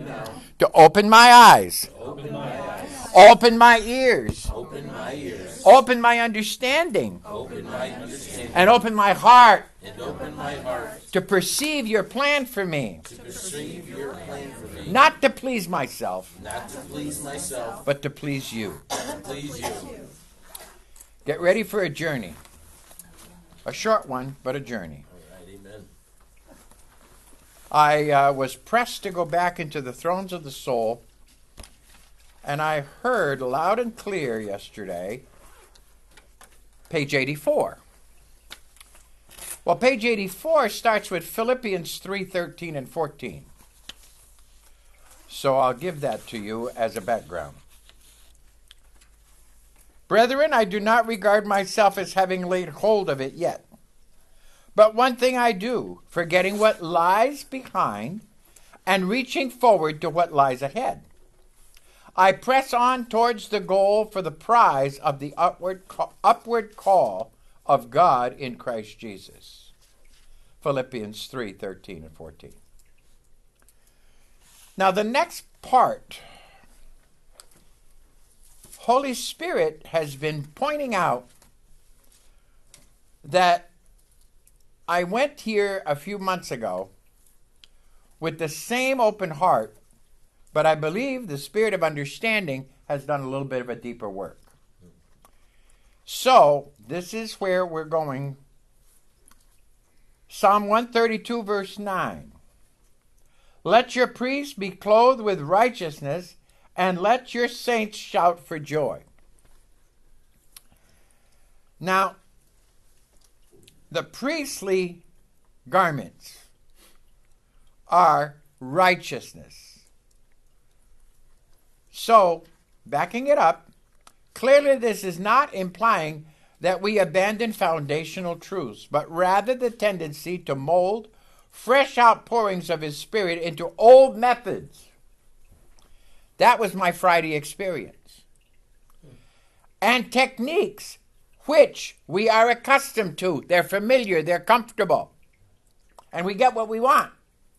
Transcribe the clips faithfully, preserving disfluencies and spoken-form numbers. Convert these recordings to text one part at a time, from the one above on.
now to open my eyes, open my eyes, open my ears, open my ears, open my understanding, open my understanding, and open my heart and open my heart to perceive your plan for me, to perceive your plan for me, not to please myself, not to please myself, but to please you. but to please you. Get ready for a journey. A short one, but a journey. All right, amen. I uh, was pressed to go back into the thrones of the soul, and I heard loud and clear yesterday, page eighty-four. Well, page eighty-four starts with Philippians three thirteen and fourteen. So I'll give that to you as a background. Brethren, I do not regard myself as having laid hold of it yet. But one thing I do, forgetting what lies behind and reaching forward to what lies ahead. I press on towards the goal for the prize of the upward call, upward call of God in Christ Jesus. Philippians three thirteen and fourteen. Now the next part, Holy Spirit has been pointing out that I went here a few months ago with the same open heart, but I believe the Spirit of understanding has done a little bit of a deeper work. So, this is where we're going. Psalm one thirty-two, verse nine. Let your priests be clothed with righteousness, and let your saints shout for joy. Now, the priestly garments are righteousness. So, backing it up, clearly this is not implying that we abandon foundational truths, but rather the tendency to mold fresh outpourings of His Spirit into old methods. That was my Friday experience. And techniques which we are accustomed to. They're familiar, they're comfortable, and we get what we want.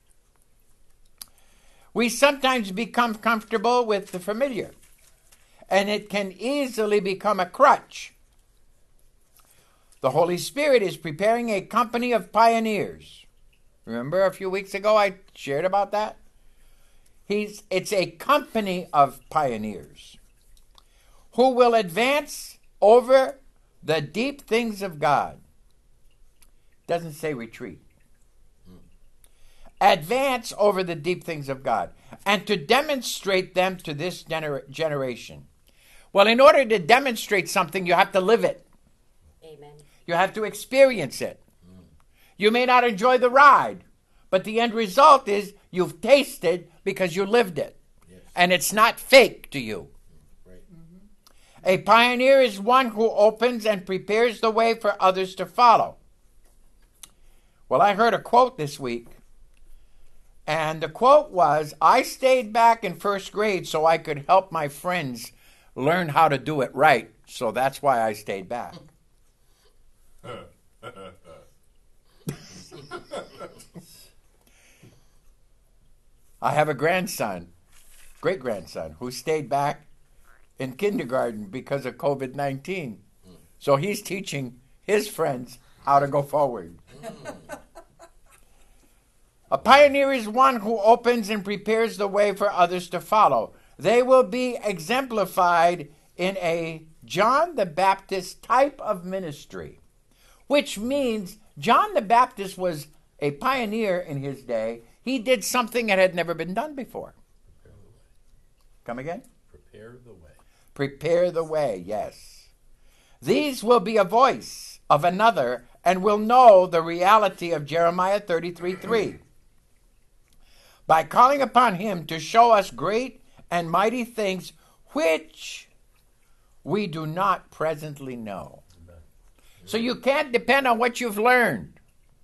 We sometimes become comfortable with the familiar, and it can easily become a crutch. The Holy Spirit is preparing a company of pioneers. Remember a few weeks ago I shared about that? He's, it's a company of pioneers who will advance over the deep things of God. Doesn't say retreat. Advance over the deep things of God and to demonstrate them to this gener- generation. Well, in order to demonstrate something, you have to live it. Amen. You have to experience it. You may not enjoy the ride, but the end result is you've tasted because you lived it. Yes. And it's not fake to you. Right. A pioneer is one who opens and prepares the way for others to follow. Well, I heard a quote this week, and the quote was, I stayed back in first grade so I could help my friends learn how to do it right, so that's why I stayed back. I have a grandson, great-grandson, who stayed back in kindergarten because of covid nineteen. So he's teaching his friends how to go forward. A pioneer is one who opens and prepares the way for others to follow. They will be exemplified in a John the Baptist type of ministry, which means John the Baptist was a pioneer in his day. He did something that had never been done before. Come again? Prepare the way. Prepare the way, yes. These will be a voice of another and will know the reality of Jeremiah thirty-three three. By calling upon him to show us great and mighty things which we do not presently know. Amen. So you can't depend on what you've learned.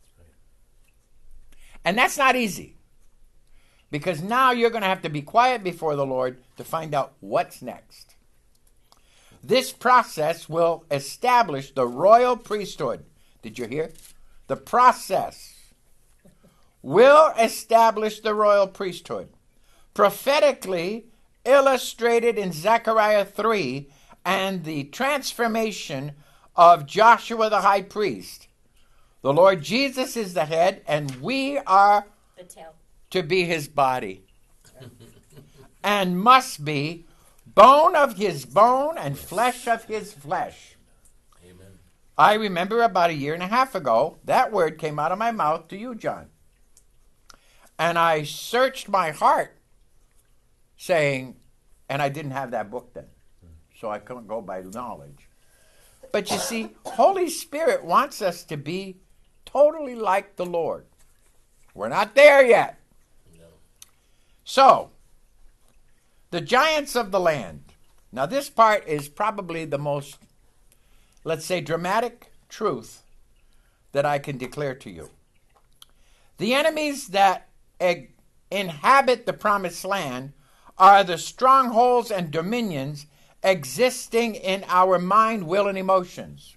And that's not easy. Because now you're going to have to be quiet before the Lord to find out what's next. This process will establish the royal priesthood. Did you hear? The process will establish the royal priesthood, prophetically illustrated in Zechariah three and the transformation of Joshua the high priest. The Lord Jesus is the head, and we are The tail. to be his body, and must be bone of his bone and flesh of his flesh. Amen. I remember about a year and a half ago, that word came out of my mouth to you, John. And I searched my heart, saying, and I didn't have that book then, so I couldn't go by knowledge. But you see, Holy Spirit wants us to be totally like the Lord. We're not there yet. No. So, the giants of the land. Now, this part is probably the most, let's say, dramatic truth that I can declare to you. The enemies that eg- inhabit the promised land are the strongholds and dominions existing in our mind, will, and emotions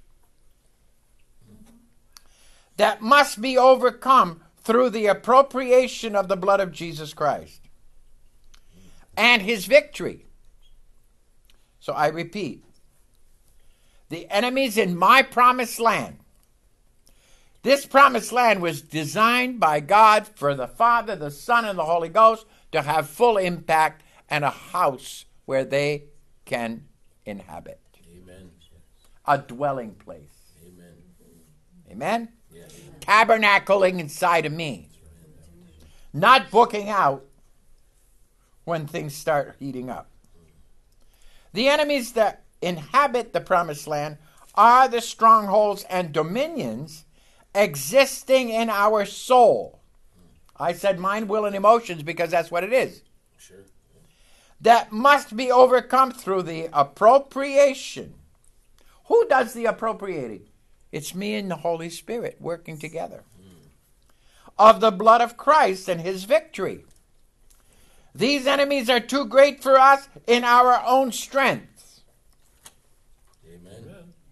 that must be overcome through the appropriation of the blood of Jesus Christ and his victory. So I repeat, the enemies in my promised land. This promised land was designed by God for the Father, the Son, and the Holy Ghost to have full impact and a house where they can inhabit. Amen. A dwelling place. Amen. Amen? Yes. Tabernacling inside of me. Not booking out when things start heating up. The enemies that inhabit the promised land are the strongholds and dominions existing in our soul. I said mind, will, and emotions because that's what it is. Sure. That must be overcome through the appropriation. Who does the appropriating? It's me and the Holy Spirit working together. Of the blood of Christ and his victory. These enemies are too great for us in our own strength. Amen.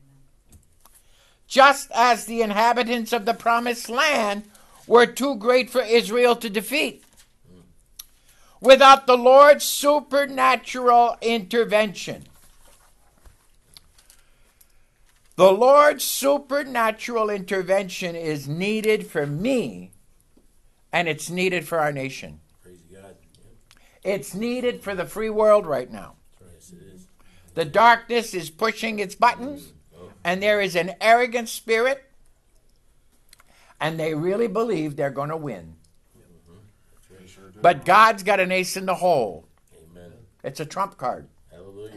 Just as the inhabitants of the promised land were too great for Israel to defeat. Without the Lord's supernatural intervention. The Lord's supernatural intervention is needed for me, and it's needed for our nation. Praise God. Yep. It's needed for the free world right now. Yes, it is. The darkness is pushing its buttons, and there is an arrogant spirit, and they really believe they're going to win. But God's got an ace in the hole. Amen. It's a trump card. Hallelujah.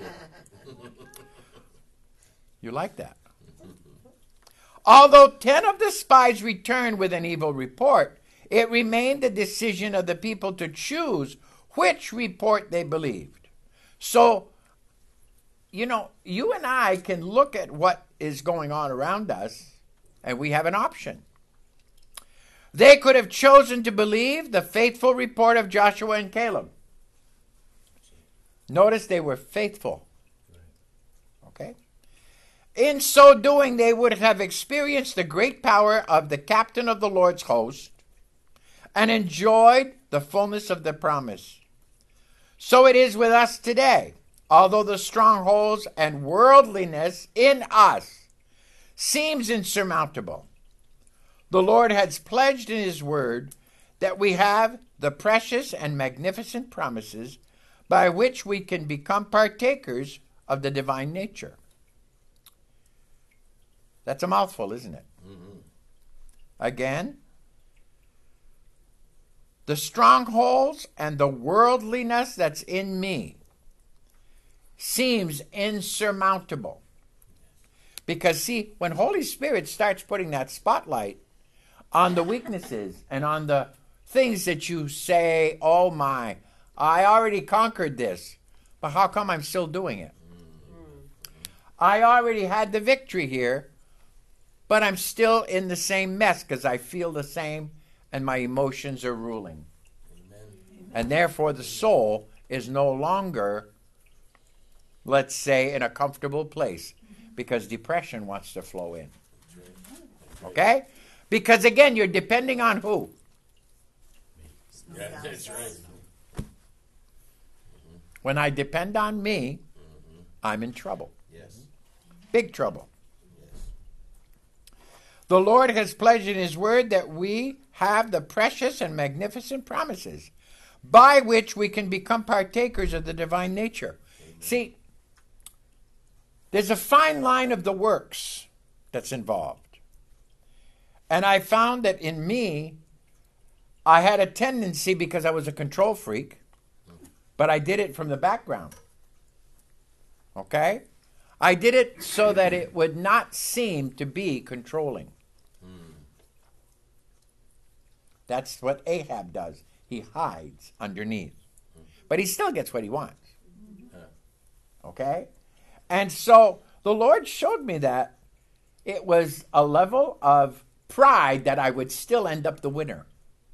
You like that? Although ten of the spies returned with an evil report, it remained the decision of the people to choose which report they believed. So, you know, you and I can look at what is going on around us, and we have an option. They could have chosen to believe the faithful report of Joshua and Caleb. Notice they were faithful. Okay? In so doing, they would have experienced the great power of the captain of the Lord's host and enjoyed the fullness of the promise. So it is with us today. Although the strongholds and worldliness in us seems insurmountable, the Lord has pledged in his word that we have the precious and magnificent promises by which we can become partakers of the divine nature. That's a mouthful, isn't it? Mm-hmm. Again, the strongholds and the worldliness that's in me seems insurmountable. Because, see, when Holy Spirit starts putting that spotlight on the weaknesses and on the things that you say, oh my, I already conquered this, but how come I'm still doing it? I already had the victory here, but I'm still in the same mess because I feel the same and my emotions are ruling. Amen. And therefore the soul is no longer, let's say, in a comfortable place because depression wants to flow in. Okay? Because again, you're depending on who? Yeah, that's right. When I depend on me, Mm-hmm. I'm in trouble. Yes. Big trouble. Yes. The Lord has pledged in his word that we have the precious and magnificent promises by which we can become partakers of the divine nature. Amen. See, there's a fine line of the works that's involved. And I found that in me, I had a tendency, because I was a control freak, but I did it from the background. Okay? I did it so that it would not seem to be controlling. Mm. That's what Ahab does. He hides underneath. But he still gets what he wants. Okay? And so the Lord showed me that it was a level of pride that I would still end up the winner.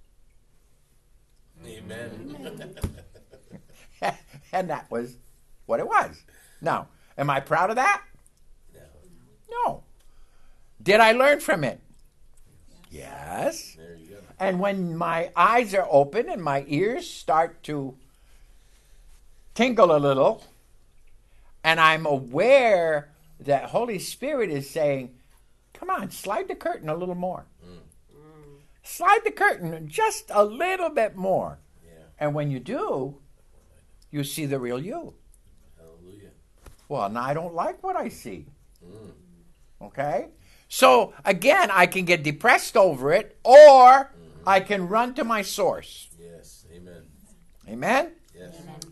Amen. And that was what it was. Now, am I proud of that? No. No. Did I learn from it? Yes. There you go. And when my eyes are open and my ears start to tingle a little, and I'm aware that Holy Spirit is saying, come on, slide the curtain a little more. Mm. Slide the curtain just a little bit more. Yeah. And when you do, you see the real you. Hallelujah. Well, now I don't like what I see. Mm. Okay? So, again, I can get depressed over it, or I can run to my source. Yes. Amen. Amen? Yes.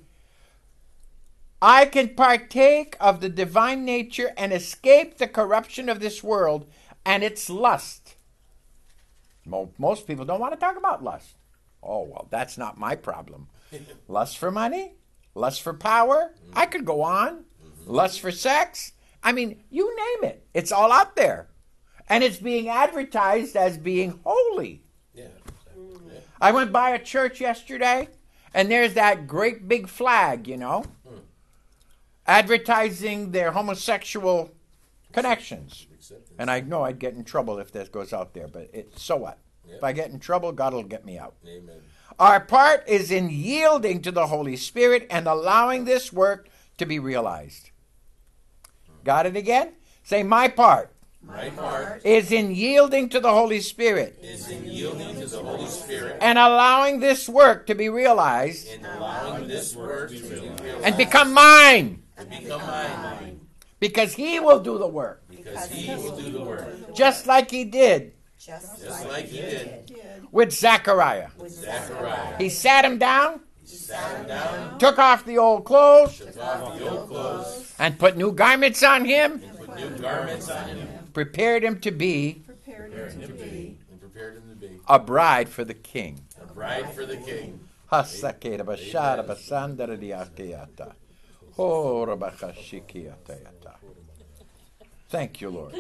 I can partake of the divine nature and escape the corruption of this world and its lust. Mo- Most people don't want to talk about lust. Oh, well, that's not my problem. Lust for money? Lust for power? I could go on. Lust for sex? I mean, you name it. It's all out there. And it's being advertised as being holy. Yeah. Yeah. I went by a church yesterday, and there's that great big flag, you know, Hmm. advertising their homosexual connections. Acceptance. And I know I'd get in trouble if this goes out there, but it, so what? Yep. If I get in trouble, God will get me out. Amen. Our part is in yielding to the Holy Spirit and allowing this work to be realized. Got it again? Say, my part My part is in yielding to the Holy Spirit is in yielding to the Holy Spirit and allowing this work to be realized and allowing this work to be realized and become mine, and become mine, because He will do the work, because He will do the work, just like He did Just just like He did with Zechariah. with Zechariah. He sat him down, He sat him down, took off the old clothes, took off the old clothes, and put new garments on him, put new garments on him, prepared him to be prepared prepared him to him to be be, and prepared him to be a bride for the King. a bride for the King. Hasakera bashara basandara diakeyata. Hora bakashikiyatayata. Thank you, Lord.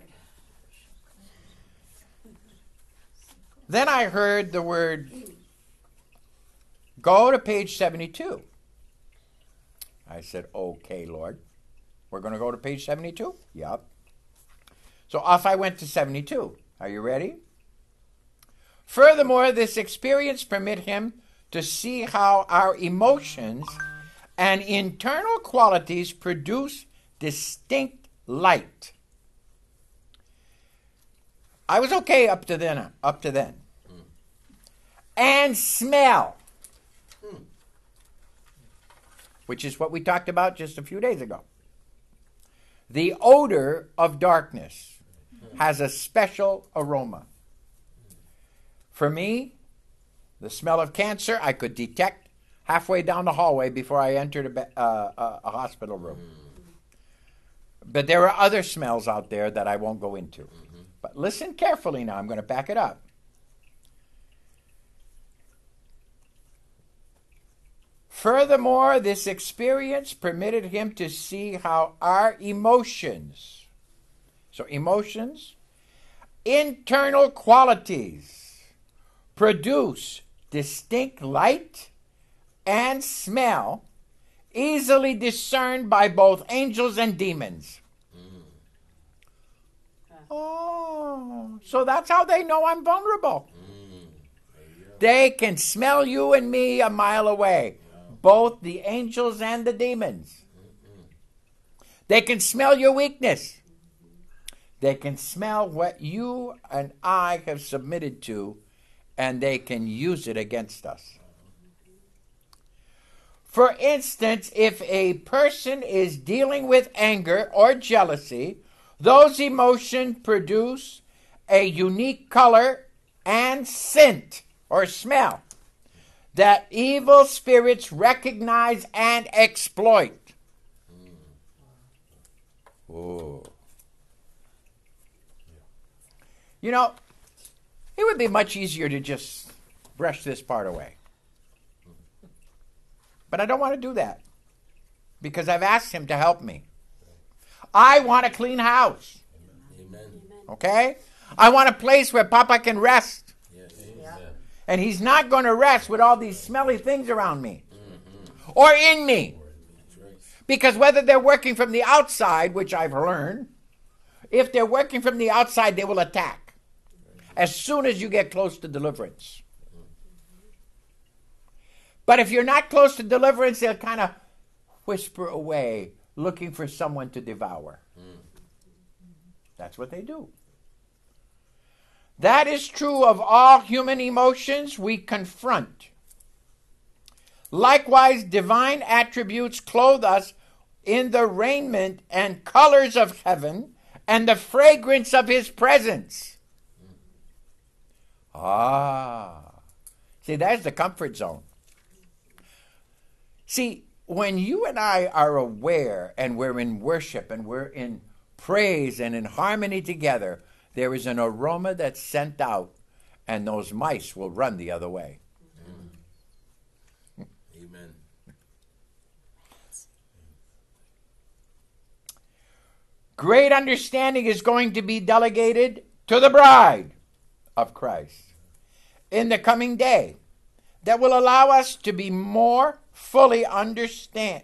Then I heard the word, go to page seventy-two. I said, okay, Lord. We're going to go to page seventy-two? Yep. So off I went to seventy-two. Are you ready? Furthermore, this experience permit him to see how our emotions and internal qualities produce distinct light. I was okay up to then, up to then. Mm. And smell, Mm. which is what we talked about just a few days ago. The odor of darkness has a special aroma. For me, the smell of cancer I could detect halfway down the hallway before I entered a, be- uh, a, a hospital room. But there are other smells out there that I won't go into. Mm-hmm. But listen carefully now. I'm going to back it up. Furthermore, this experience permitted him to see how our emotions, so emotions, internal qualities, produce distinct light and smell, easily discerned by both angels and demons. Mm. Oh, so that's how they know I'm vulnerable. Mm. There you go. They can smell you and me a mile away. both the angels and the demons. They can smell your weakness. They can smell what you and I have submitted to, and they can use it against us. For instance, if a person is dealing with anger or jealousy, those emotions produce a unique color and scent or smell that evil spirits recognize and exploit. Oh. You know, it would be much easier to just brush this part away. But I don't want to do that because I've asked him to help me. I want a clean house. Amen. Okay? I want a place where Papa can rest. Yes. Yeah. And he's not going to rest with all these smelly things around me or in me. That's right. Because whether they're working from the outside, which I've learned, if they're working from the outside, they will attack as soon as you get close to deliverance. But if you're not close to deliverance, they'll kind of whisper away, looking for someone to devour. That's what they do. That is true of all human emotions we confront. Likewise, divine attributes clothe us in the raiment and colors of heaven and the fragrance of his presence. Ah. See, that's the comfort zone. See, when you and I are aware and we're in worship and we're in praise and in harmony together, there is an aroma that's sent out, and those mice will run the other way. Amen. Great understanding is going to be delegated to the bride of Christ in the coming day that will allow us to be more fully understand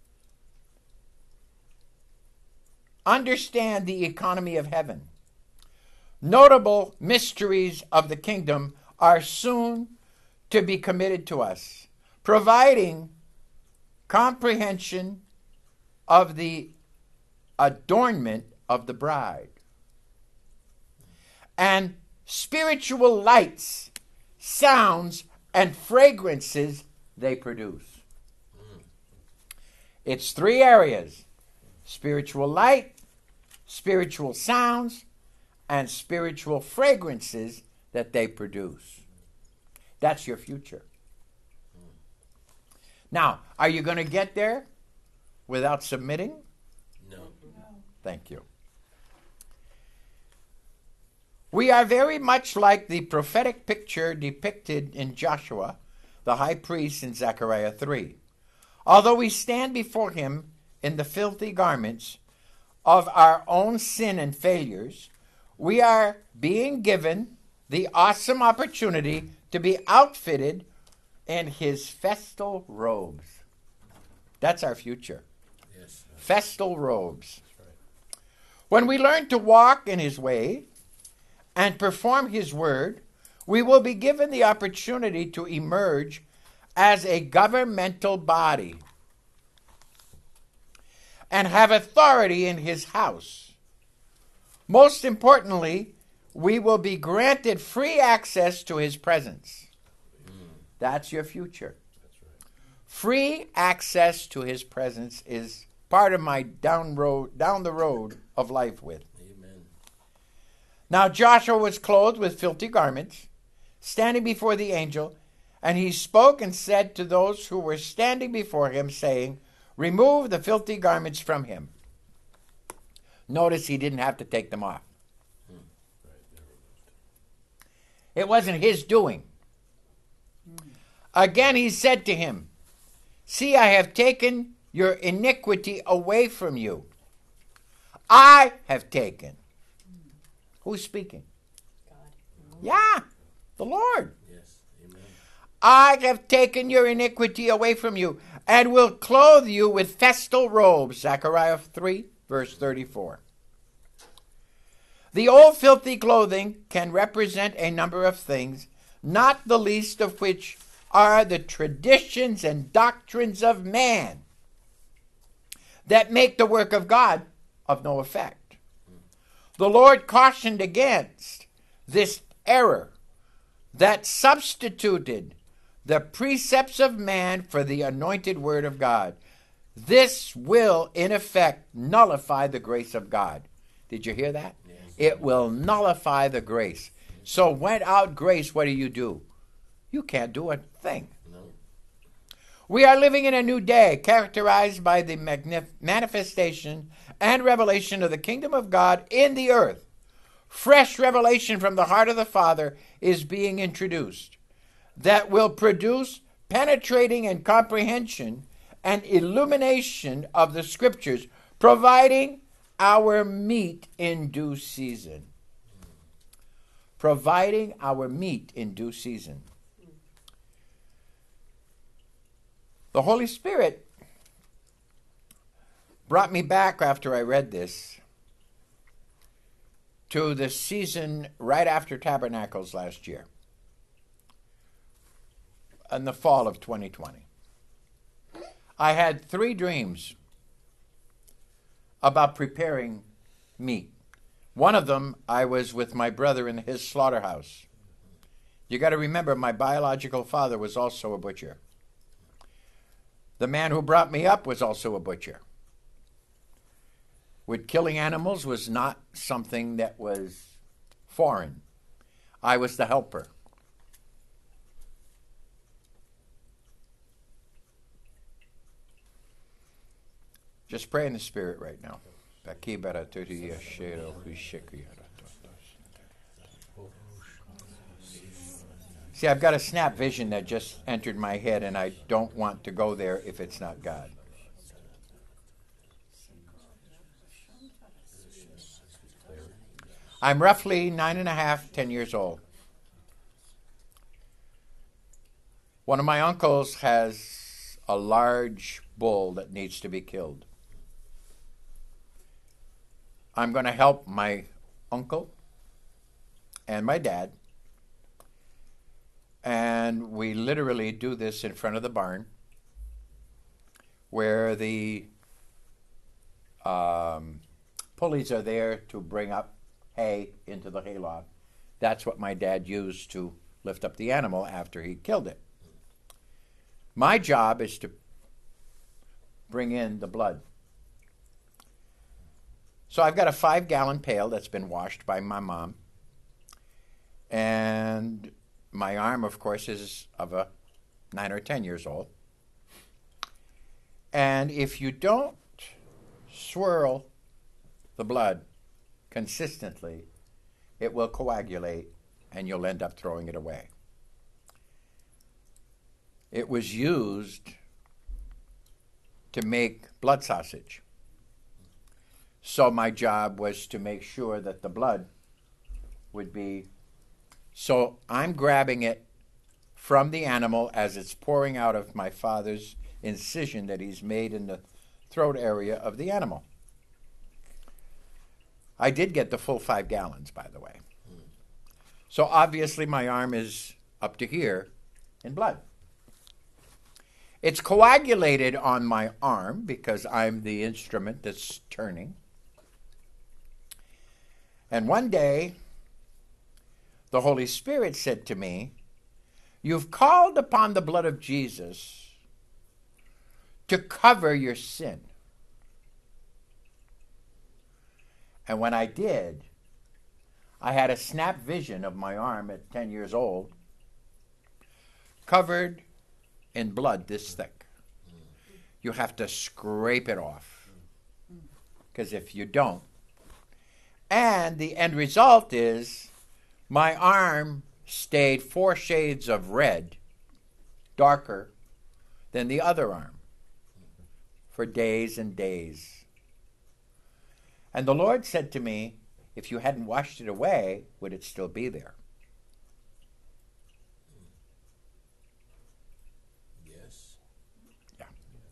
understand the economy of heaven. Notable mysteries of the kingdom are soon to be committed to us, providing comprehension of the adornment of the bride and spiritual lights, sounds, and fragrances they produce. It's three areas: spiritual light, spiritual sounds, and spiritual fragrances that they produce. That's your future. Now, are you going to get there without submitting? No. Thank you. We are very much like the prophetic picture depicted in Joshua, the high priest, in Zechariah three. Although we stand before him in the filthy garments of our own sin and failures, we are being given the awesome opportunity to be outfitted in his festal robes. That's our future. Yes. Festal robes. When we learn to walk in his way and perform his word, we will be given the opportunity to emerge as a governmental body and have authority in his house. Most importantly, we will be granted free access to his presence. That's your future. Free access to his presence is part of my down road, down the road of life with. Amen. Now Joshua was clothed with filthy garments, standing before the angel, and he spoke and said to those who were standing before him, saying, "Remove the filthy garments from him." Notice he didn't have to take them off. It wasn't his doing. Again he said to him, "See, I have taken your iniquity away from you." I have taken. Who's speaking? God. Yeah, the Lord. Yes. Amen. I have taken your iniquity away from you and will clothe you with festal robes. Zechariah three, verse thirty-four. The old filthy clothing can represent a number of things, not the least of which are the traditions and doctrines of man that make the work of God of no effect. The Lord cautioned against this error that substituted the precepts of man for the anointed word of God. This will, in effect, nullify the grace of God. Did you hear that? Yes. It will nullify the grace. So without grace, what do you do? You can't do a thing. No. We are living in a new day characterized by the magnif- manifestation and revelation of the kingdom of God in the earth. Fresh revelation from the heart of the Father is being introduced that will produce penetrating and comprehension and illumination of the Scriptures, providing our meat in due season. Providing our meat in due season. The Holy Spirit brought me back after I read this to the season right after Tabernacles last year, in the fall of twenty twenty. I had three dreams about preparing meat. One of them, I was with my brother in his slaughterhouse. You got to remember, my biological father was also a butcher. The man who brought me up was also a butcher. With killing animals was not something that was foreign. I was the helper. Just pray in the Spirit right now. See, I've got a snap vision that just entered my head, and I don't want to go there if it's not God. I'm roughly nine and a half, ten years old. One of my uncles has a large bull that needs to be killed. I'm going to help my uncle and my dad. And we literally do this in front of the barn where the um, pulleys are there to bring up hay into the hayloft. That's what my dad used to lift up the animal after he killed it. My job is to bring in the blood. So I've got a five-gallon pail that's been washed by my mom. And my arm, of course, is of a nine or ten years old. And if you don't swirl the blood consistently, it will coagulate and you'll end up throwing it away. It was used to make blood sausage. So my job was to make sure that the blood would be... So I'm grabbing it from the animal as it's pouring out of my father's incision that he's made in the throat area of the animal. I did get the full five gallons, by the way. So obviously my arm is up to here in blood. It's coagulated on my arm because I'm the instrument that's turning. And one day, the Holy Spirit said to me, "You've called upon the blood of Jesus to cover your sin." And when I did, I had a snap vision of my arm at ten years old, covered in blood this thick. You have to scrape it off, because if you don't, and the end result is my arm stayed four shades of red, darker than the other arm, for days and days. And the Lord said to me, if you hadn't washed it away, would it still be there? Yes. Yeah.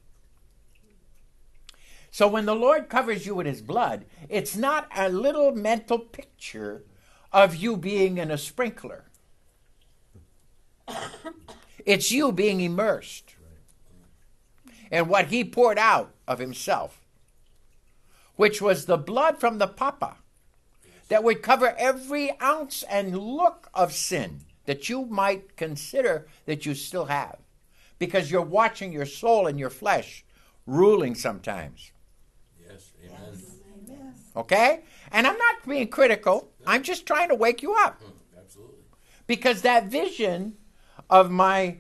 So when the Lord covers you with his blood, it's not a little mental picture of you being in a sprinkler. It's you being immersed in what he poured out of himself, which was the blood from the Papa that would cover every ounce and look of sin that you might consider that you still have, because you're watching your soul and your flesh ruling sometimes. Yes. Amen. Okay? And I'm not being critical. I'm just trying to wake you up. Mm, absolutely. Because that vision of my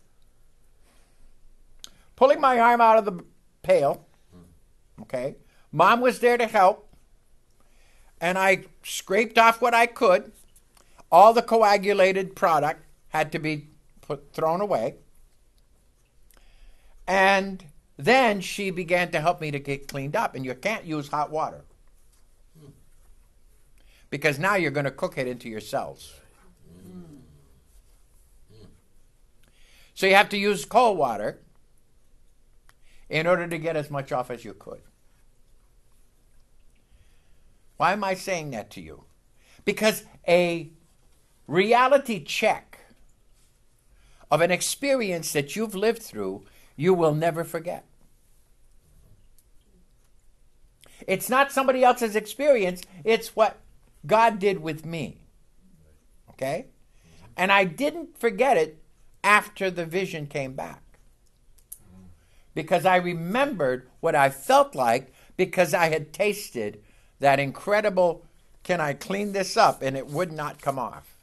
pulling my arm out of the pail, okay? Mom was there to help, and I scraped off what I could. All the coagulated product had to be put thrown away. And then she began to help me to get cleaned up. And you can't use hot water, because now you're going to cook it into your cells. So you have to use cold water in order to get as much off as you could. Why am I saying that to you? Because a reality check of an experience that you've lived through, you will never forget. It's not somebody else's experience, it's what God did with me. Okay? And I didn't forget it after the vision came back, because I remembered what I felt like, because I had tasted that incredible, can I clean this up? And it would not come off.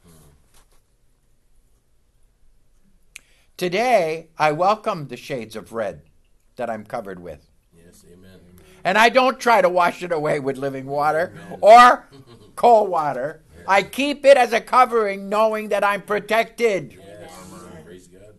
Today, I welcome the shades of red that I'm covered with. Yes. Amen. And I don't try to wash it away with living water or cold water. I keep it as a covering, knowing that I'm protected. Yes. Praise God.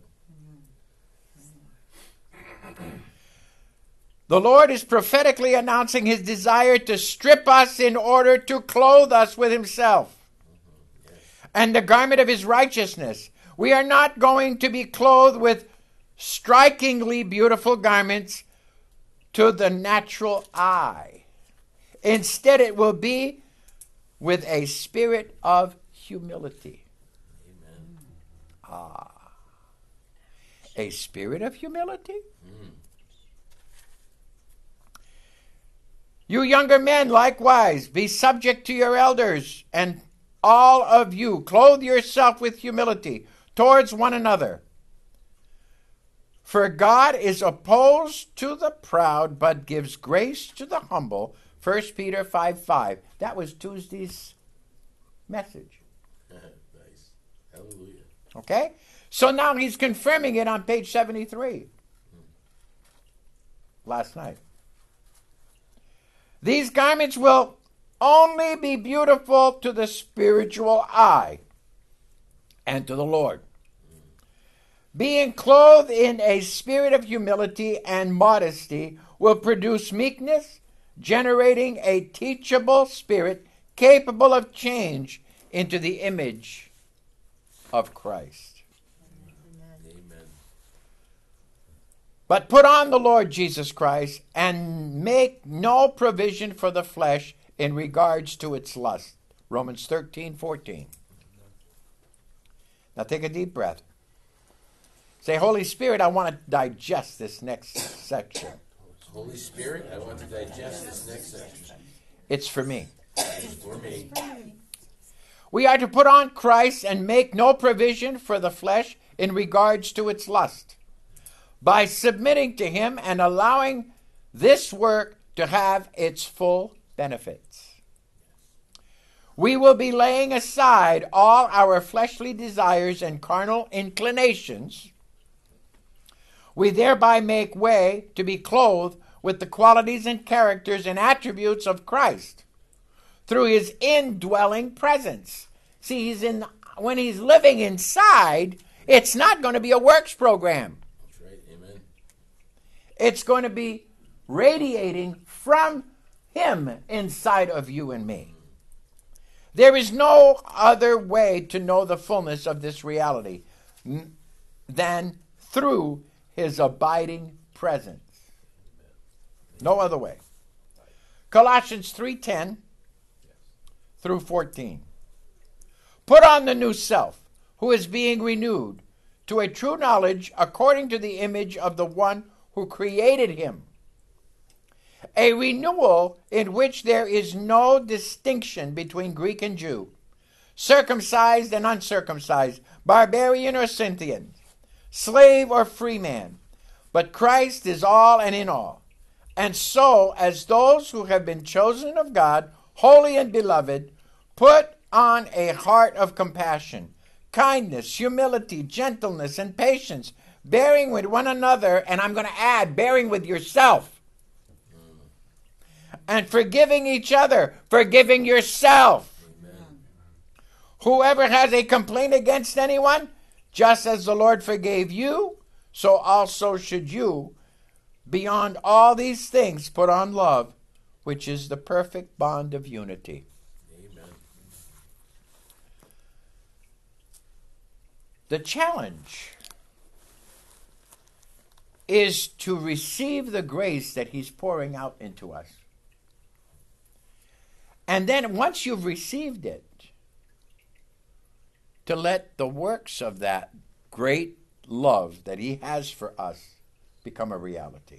The Lord is prophetically announcing his desire to strip us in order to clothe us with himself and the garment of his righteousness. We are not going to be clothed with strikingly beautiful garments to the natural eye. Instead, it will be with a spirit of humility. Amen. Ah. A spirit of humility? Mm. You younger men, likewise, be subject to your elders, and all of you clothe yourself with humility towards one another. For God is opposed to the proud, but gives grace to the humble. First Peter five five. That was Tuesday's message. Nice. Hallelujah. Okay? So now he's confirming it on page seventy-three. Last night. These garments will only be beautiful to the spiritual eye and to the Lord. Being clothed in a spirit of humility and modesty will produce meekness, generating a teachable spirit capable of change into the image of Christ. Amen. But put on the Lord Jesus Christ and make no provision for the flesh in regards to its lust. Romans thirteen fourteen. Now take a deep breath. Say, Holy Spirit, I want to digest this next section. Holy Spirit, I want to digest this next section. It's for me. It's for me. We are to put on Christ and make no provision for the flesh in regards to its lust, by submitting to him and allowing this work to have its full benefits. We will be laying aside all our fleshly desires and carnal inclinations. We thereby make way to be clothed with the qualities and characters and attributes of Christ through his indwelling presence. See, he's in, when he's living inside, it's not going to be a works program. That's right. Amen. It's going to be radiating from him inside of you and me. There is no other way to know the fullness of this reality than through his abiding presence. No other way. Colossians three ten through fourteen. Put on the new self, who is being renewed to a true knowledge according to the image of the one who created him. A renewal in which there is no distinction between Greek and Jew, circumcised and uncircumcised, barbarian or Scythian, slave or free man, but Christ is all and in all. And so, as those who have been chosen of God, holy and beloved, put on a heart of compassion, kindness, humility, gentleness, and patience, bearing with one another, and I'm going to add, bearing with yourself, and forgiving each other, forgiving yourself. Amen. Whoever has a complaint against anyone, just as the Lord forgave you, so also should you. Beyond all these things, put on love, which is the perfect bond of unity. Amen. The challenge is to receive the grace that he's pouring out into us. And then once you've received it, to let the works of that great love that he has for us become a reality.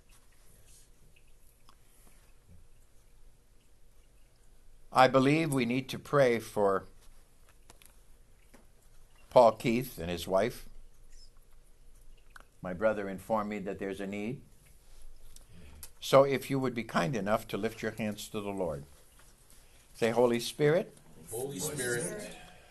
I believe we need to pray for Paul Keith and his wife. My brother informed me that there's a need. So if you would be kind enough to lift your hands to the Lord. Say, Holy Spirit. Holy Spirit.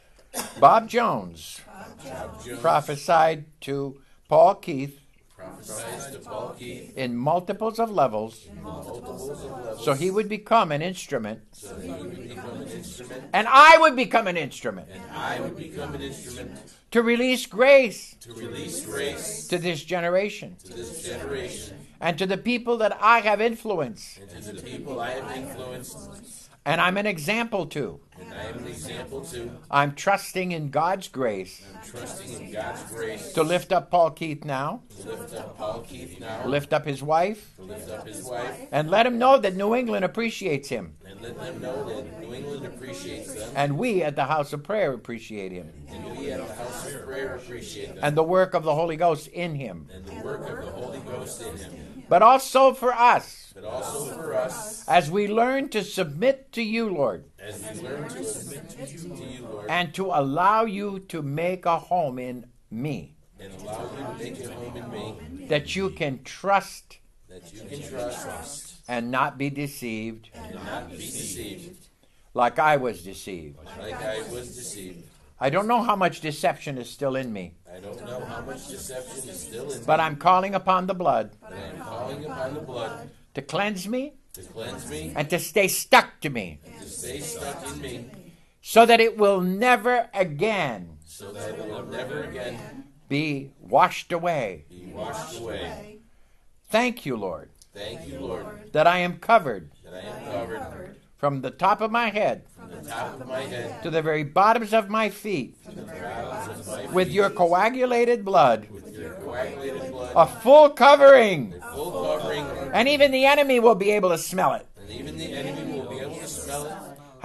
Bob Jones, Bob Jones prophesied to Paul Keith prophesied to Paul Keith in multiples of levels, in multiples of levels, so he would become an instrument, so he would become an instrument, and I would become an instrument and I would become an instrument to release grace to release grace to this generation to this generation and to the people that I have influenced, and to the people I have influenced, and I'm an example to. and I am an example to. I'm trusting in God's grace I'm trusting in God's grace to lift up Paul Keith now, to lift up Paul Keith now, lift up his wife, to lift up his wife, and let him know that New England appreciates him, and let them know that New England appreciates them, and we at the House of Prayer appreciate him, and we at the House of Prayer appreciate them, and the work of the Holy Ghost in him. and the work of the Holy Ghost in him. But also for us, But also for us, as we learn to submit to you, Lord, as we learn to submit to you, to you, Lord, and to allow you to make a home in me, and allow you to make a home in me, that you can trust that you can trust and not be deceived and not be deceived, like I was deceived. like I was deceived. I don't know how much deception is still in me, I don't know how much deception is still in me, but I'm calling upon the blood but I am calling upon the blood to cleanse me to cleanse me, and to stay stuck to me, to stay stuck in me, so that it will never again so that it will never again be washed away. be washed away. Thank you, Lord, Thank you, Lord, that I am covered that I am covered from the top of my head from the top of my head to the very bottoms of my feet to the bottoms of my feet with your coagulated blood, with your coagulated blood, a full covering, full covering, and even the enemy will be able to smell it. and even the enemy will be able to smell it.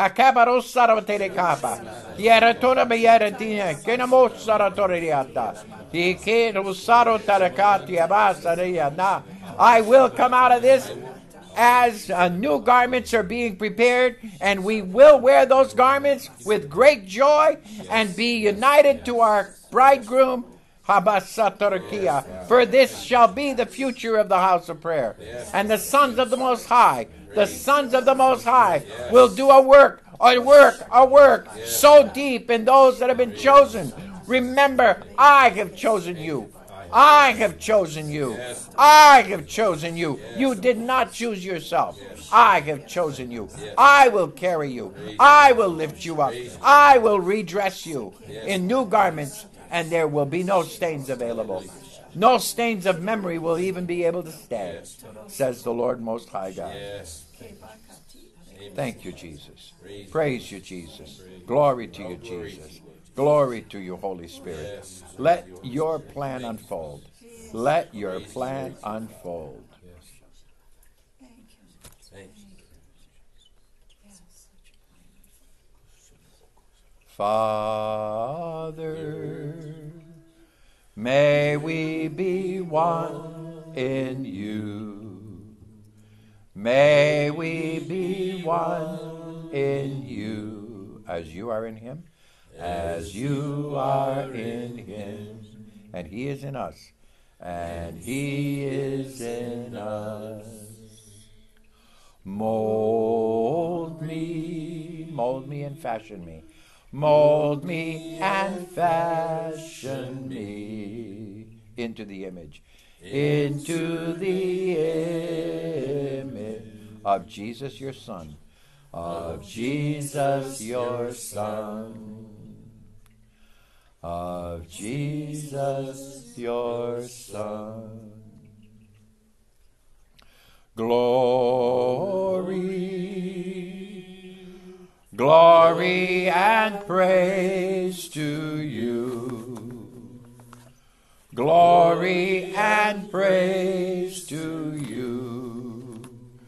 Hakabarosarabaterekapa. Yeratora bayeratina. Kenamosaratororeata. Ikerosarotarakati abasareyana. I will come out of this as uh, new garments are being prepared, and we will wear those garments with great joy and be united to our bridegroom. Habasatarakia. For this shall be the future of the house of prayer. And the sons of the Most High, the sons of the Most High will do a work, a work, a work so deep in those that have been chosen. Remember, I have chosen you. I have chosen you. I have chosen you. You did not choose yourself. I have chosen you. I will carry you. I will lift you up. I will redress you in new garments, and there will be no stains available. No stains of memory will even be able to stand, says the Lord Most High God. Yes. Thank you, Jesus. Praise you, Jesus. Glory to you, Jesus. Glory to you, Holy Spirit. Let your plan unfold. Let your plan unfold. Thank you. Father, May we be one in you. May we be one in you, as you are in him, as you are in him, and he is in us, and he is in us. Mold me, mold me and fashion me. Mold me and fashion me into the image, into the image of Jesus your Son, of Jesus your Son, of Jesus your Son. Glory, glory and praise to you. Glory and praise to you.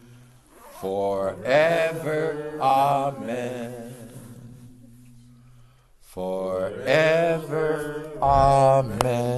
Forever, amen. Forever, amen.